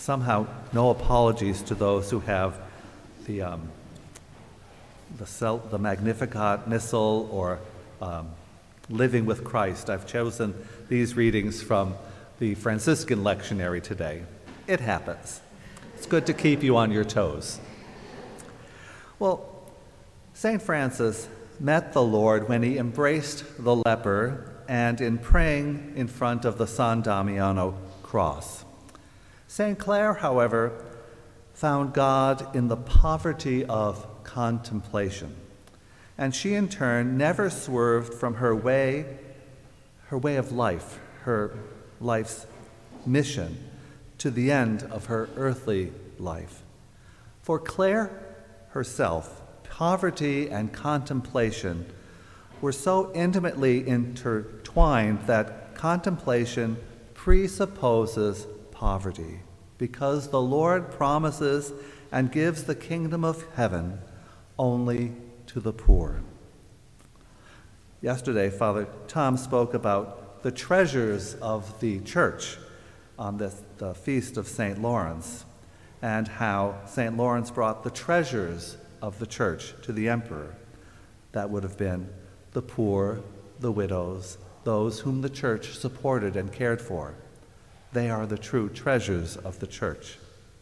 somehow no apologies to those who have the Magnificat Missal or Living with Christ. I've chosen these readings from the Franciscan lectionary today. It happens. It's good to keep you on your toes. Well, St. Francis met the Lord when he embraced the leper and in praying in front of the San Damiano cross. St. Clare, however, found God in the poverty of contemplation, and she in turn never swerved from her way of life, her life's mission, to the end of her earthly life. For Clare herself, poverty and contemplation were so intimately intertwined that contemplation presupposes poverty, because the Lord promises and gives the kingdom of heaven only to the poor. Yesterday, Father Tom spoke about the treasures of the church on the feast of St. Lawrence, and how St. Lawrence brought the treasures of the church to the emperor. That would have been the poor, the widows, those whom the church supported and cared for. They are the true treasures of the church.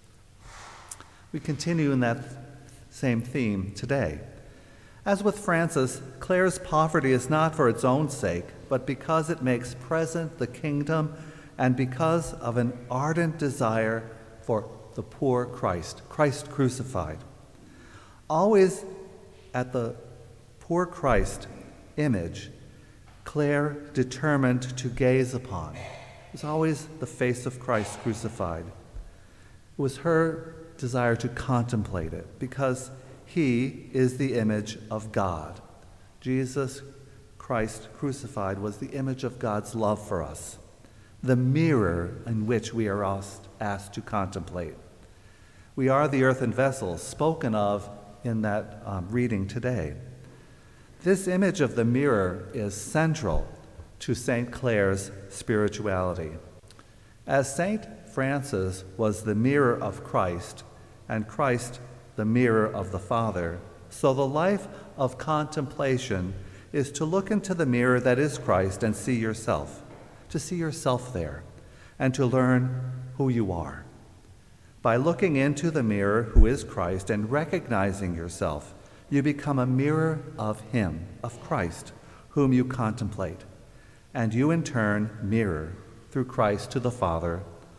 We continue in that same theme today. As with Francis, Clare's poverty is not for its own sake, but because it makes present the kingdom and because of an ardent desire for the poor Christ crucified. Always at the poor Christ image, Clare determined to gaze upon. It was always the face of Christ crucified. It was her desire to contemplate it because he is the image of God. Jesus Christ crucified was the image of God's love for us, the mirror in which we are asked to contemplate. We are the earthen vessels spoken of in that reading today. This image of the mirror is central to St. Clare's spirituality. As St. Francis was the mirror of Christ, and Christ the mirror of the Father, so the life of contemplation is to look into the mirror that is Christ and see yourself, to see yourself there, and to learn who you are. By looking into the mirror who is Christ and recognizing yourself, you become a mirror of him, of Christ, whom you contemplate. And you in turn mirror, through Christ to the Father,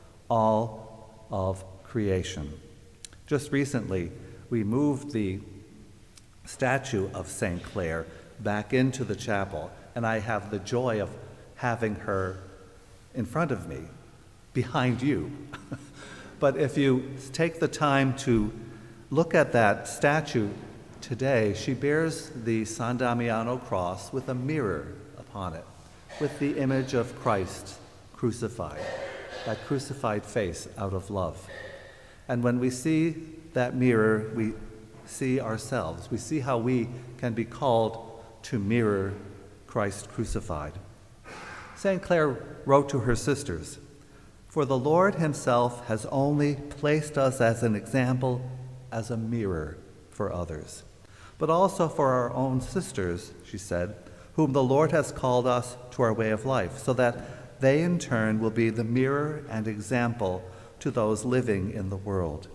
all of creation. Just recently, we moved the statue of St. Clare back into the chapel, and I have the joy of having her in front of me, behind you. But if you take the time to look at that statue today, she bears the San Damiano cross with a mirror upon it, with the image of Christ crucified, that crucified face out of love. And when we see that mirror, we see ourselves. We see how we can be called to mirror Christ crucified. St. Clare wrote to her sisters, "For the Lord himself has only placed us as an example, as a mirror for others, but also for our own sisters," she said, "whom the Lord has called us to our way of life, so that they in turn will be the mirror and example to those living in the world."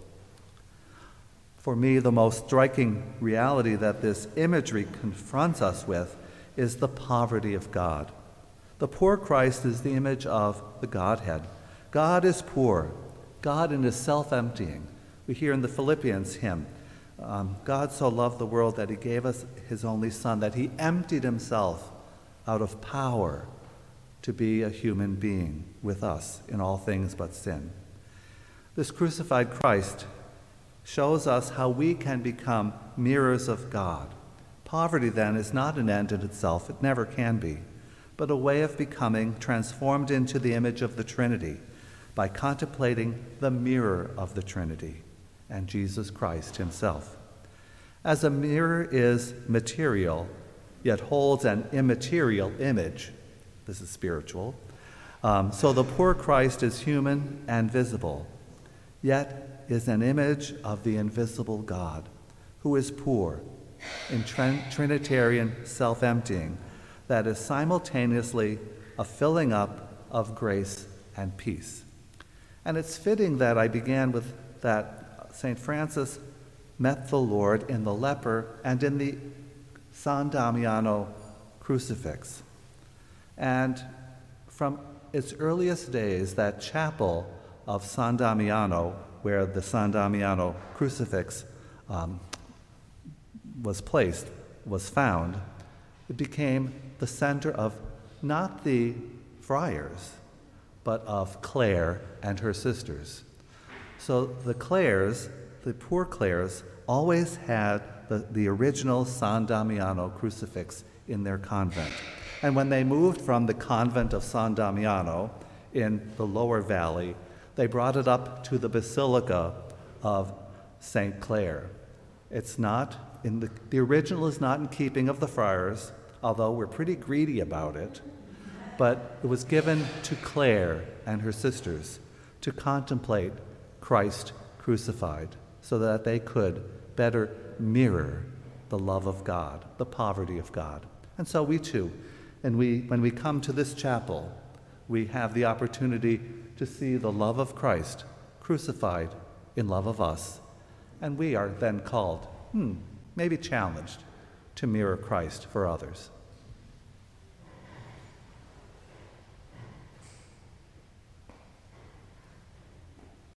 For me, the most striking reality that this imagery confronts us with is the poverty of God. The poor Christ is the image of the Godhead. God is poor. God in his self-emptying. We hear in the Philippians hymn, God so loved the world that he gave us his only Son, that he emptied himself out of power to be a human being with us in all things but sin. This crucified Christ shows us how we can become mirrors of God. Poverty, then, is not an end in itself. It never can be, but a way of becoming transformed into the image of the Trinity by contemplating the mirror of the Trinity and Jesus Christ himself. As a mirror is material, yet holds an immaterial image, this is spiritual, so the poor Christ is human and visible. yet is an image of the invisible God, who is poor, in Trinitarian self-emptying that is simultaneously a filling up of grace and peace. And it's fitting that I began with that St. Francis met the Lord in the leper and in the San Damiano crucifix. And from its earliest days, that chapel of San Damiano, where the San Damiano crucifix was placed, was found, it became the center of not the friars, but of Clare and her sisters. So the Clares, the poor Clares, always had the original San Damiano crucifix in their convent. And when they moved from the convent of San Damiano in the lower valley, they brought it up to the Basilica of St. Clare. It's not in the original is not in keeping of the friars, although we're pretty greedy about it, but it was given to Clare and her sisters to contemplate Christ crucified so that they could better mirror the love of God, the poverty of God. And so we too, when we come to this chapel, we have the opportunity to see the love of Christ crucified in love of us. And we are then called, maybe challenged, to mirror Christ for others.